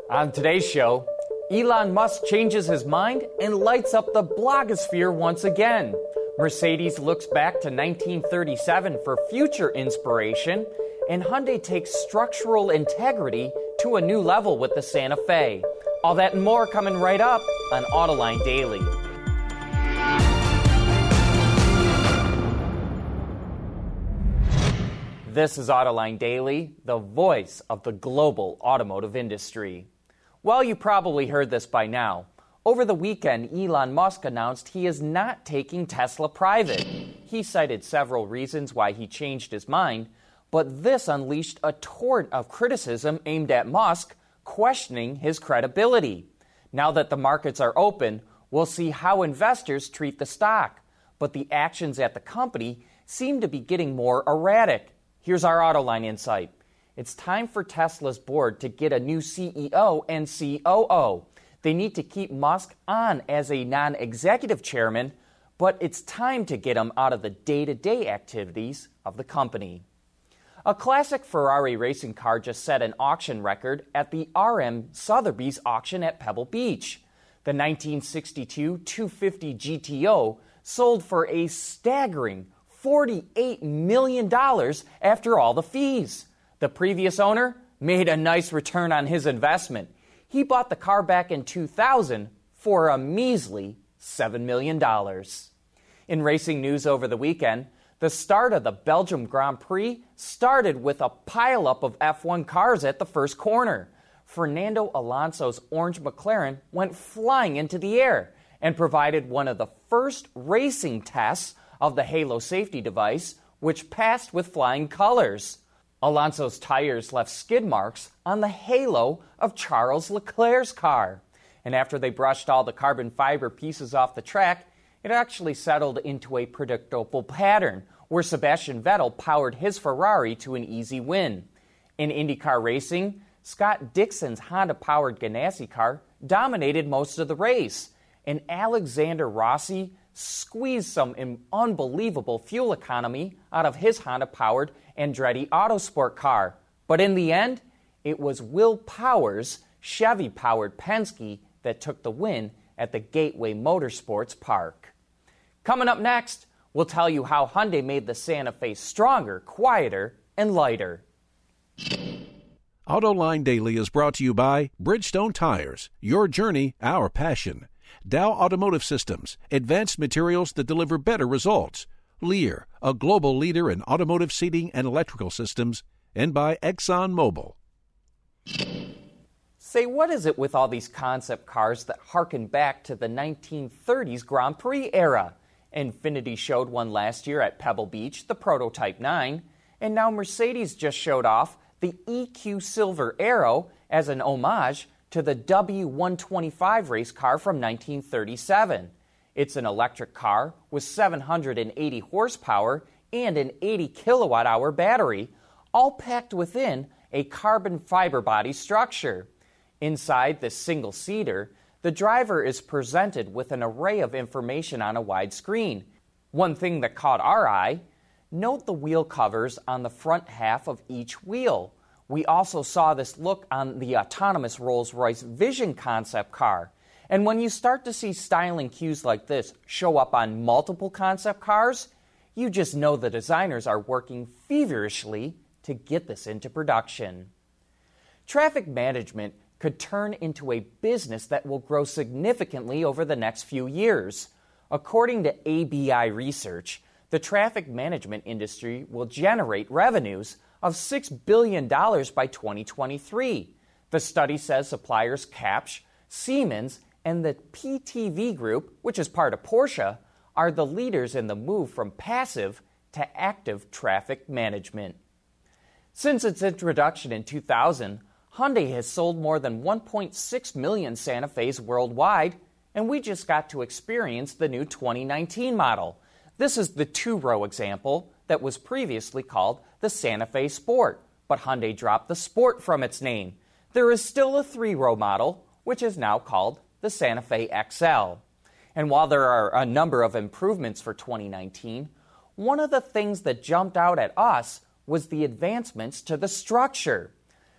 On today's show, Elon Musk changes his mind and lights up the blogosphere once again. Mercedes looks back to 1937 for future inspiration, and Hyundai takes structural integrity to a new level with the Santa Fe. All that and more coming right up on Autoline Daily. This is Autoline Daily, the voice of the global automotive industry. Well, you probably heard this by now. Over the weekend, Elon Musk announced he is not taking Tesla private. He cited several reasons why he changed his mind, but this unleashed a torrent of criticism aimed at Musk, questioning his credibility. Now that the markets are open, we'll see how investors treat the stock. But the actions at the company seem to be getting more erratic. Here's our Autoline insight. It's time for Tesla's board to get a new CEO and COO. They need to keep Musk on as a non-executive chairman, but it's time to get him out of the day-to-day activities of the company. A classic Ferrari racing car just set an auction record at the RM Sotheby's auction at Pebble Beach. The 1962 250 GTO sold for a staggering $48 million after all the fees. The previous owner made a nice return on his investment. He bought the car back in 2000 for a measly $7 million. In racing news over the weekend, the start of the Belgium Grand Prix started with a pileup of F1 cars at the first corner. Fernando Alonso's orange McLaren went flying into the air and provided one of the first racing tests of the Halo safety device, which passed with flying colors. Alonso's tires left skid marks on the halo of Charles Leclerc's car. And after they brushed all the carbon fiber pieces off the track, it actually settled into a predictable pattern, where Sebastian Vettel powered his Ferrari to an easy win. In IndyCar racing, Scott Dixon's Honda-powered Ganassi car dominated most of the race, and Alexander Rossi squeezed some unbelievable fuel economy out of his Honda-powered Andretti Autosport car. But in the end, it was Will Power's Chevy-powered Penske that took the win at the Gateway Motorsports Park. Coming up next, we'll tell you how Hyundai made the Santa Fe stronger, quieter, and lighter. Autoline Daily is brought to you by Bridgestone Tires, your journey, our passion. Dow Automotive Systems, advanced materials that deliver better results. Lear, a global leader in automotive seating and electrical systems. And by ExxonMobil. Say, what is it with all these concept cars that harken back to the 1930s Grand Prix era? Infiniti showed one last year at Pebble Beach, the Prototype 9, and now Mercedes just showed off the EQ Silver Arrow as an homage to the W125 race car from 1937. It's an electric car with 780 horsepower and an 80 kilowatt-hour battery, all packed within a carbon fiber body structure. Inside the single-seater, the driver is presented with an array of information on a wide screen. One thing that caught our eye, note the wheel covers on the front half of each wheel. We also saw this look on the autonomous Rolls-Royce Vision concept car. And when you start to see styling cues like this show up on multiple concept cars, you just know the designers are working feverishly to get this into production. Traffic management could turn into a business that will grow significantly over the next few years. According to ABI Research, the traffic management industry will generate revenues of $6 billion by 2023. The study says suppliers Capsch, Siemens, and the PTV Group, which is part of Porsche, are the leaders in the move from passive to active traffic management. Since its introduction in 2000, Hyundai has sold more than 1.6 million Santa Fe's worldwide, and we just got to experience the new 2019 model. This is the two-row example that was previously called the Santa Fe Sport, but Hyundai dropped the Sport from its name. There is still a three-row model, which is now called the Santa Fe XL. And while there are a number of improvements for 2019, one of the things that jumped out at us was the advancements to the structure.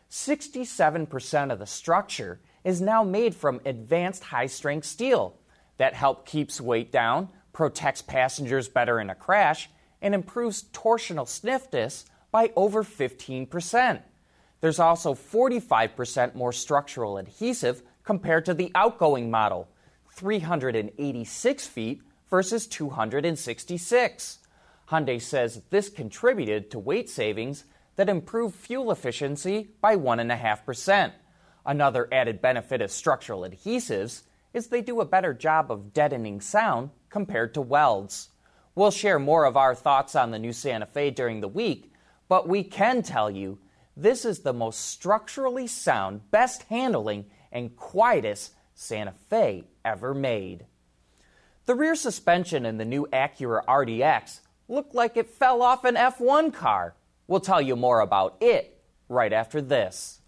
67% of the structure is now made from advanced high-strength steel that keeps weight down, protects passengers better in a crash, and improves torsional stiffness by over 15%. There's also 45% more structural adhesive compared to the outgoing model, 386 feet versus 266. Hyundai says this contributed to weight savings that improve fuel efficiency by 1.5%. Another added benefit of structural adhesives is they do a better job of deadening sound compared to welds. We'll share more of our thoughts on the new Santa Fe during the week, but we can tell you this is the most structurally sound, best handling, and quietest Santa Fe ever made. The rear suspension in the new Acura RDX looked like it fell off an F1 car. We'll tell you more about it right after this.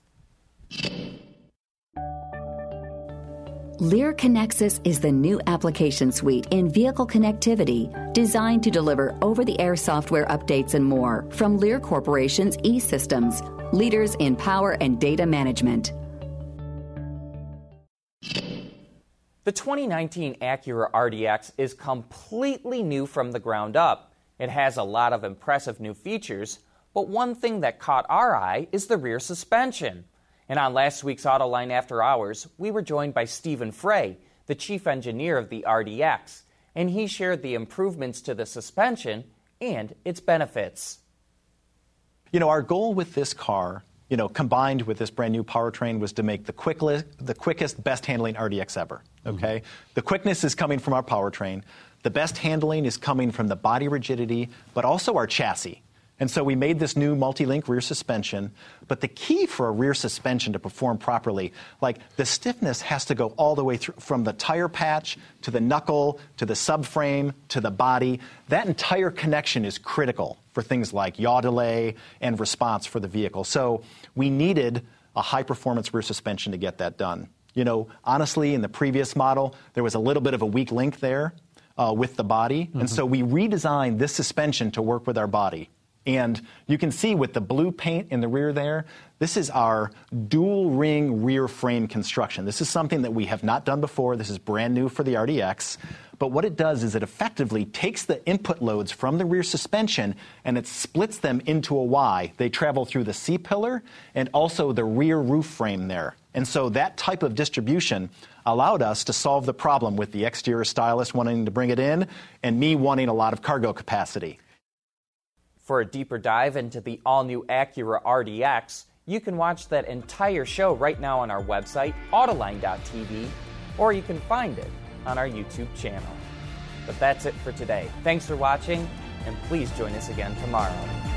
Lear Connexus is the new application suite in vehicle connectivity designed to deliver over-the-air software updates and more from Lear Corporation's E-Systems, leaders in power and data management. The 2019 Acura RDX is completely new from the ground up. It has a lot of impressive new features, but one thing that caught our eye is the rear suspension. And on last week's Autoline After Hours, we were joined by Stephen Frey, the chief engineer of the RDX, and he shared the improvements to the suspension and its benefits. Our goal with this car, combined with this brand new powertrain, was to make the quickest, best handling RDX ever. Okay, The quickness is coming from our powertrain. The best handling is coming from the body rigidity, but also our chassis. And so we made this new multi-link rear suspension, but the key for a rear suspension to perform properly, like the stiffness has to go all the way through from the tire patch to the knuckle to the subframe to the body. That entire connection is critical for things like yaw delay and response for the vehicle. So we needed a high-performance rear suspension to get that done. Honestly, in the previous model, there was a little bit of a weak link there with the body, and so we redesigned this suspension to work with our body. And you can see with the blue paint in the rear there, this is our dual ring rear frame construction. This is something that we have not done before. This is brand new for the RDX. But what it does is it effectively takes the input loads from the rear suspension and it splits them into a Y. They travel through the C-pillar and also the rear roof frame there. And so that type of distribution allowed us to solve the problem with the exterior stylist wanting to bring it in and me wanting a lot of cargo capacity. For a deeper dive into the all-new Acura RDX, you can watch that entire show right now on our website, Autoline.tv, or you can find it on our YouTube channel. But that's it for today. Thanks for watching, and please join us again tomorrow.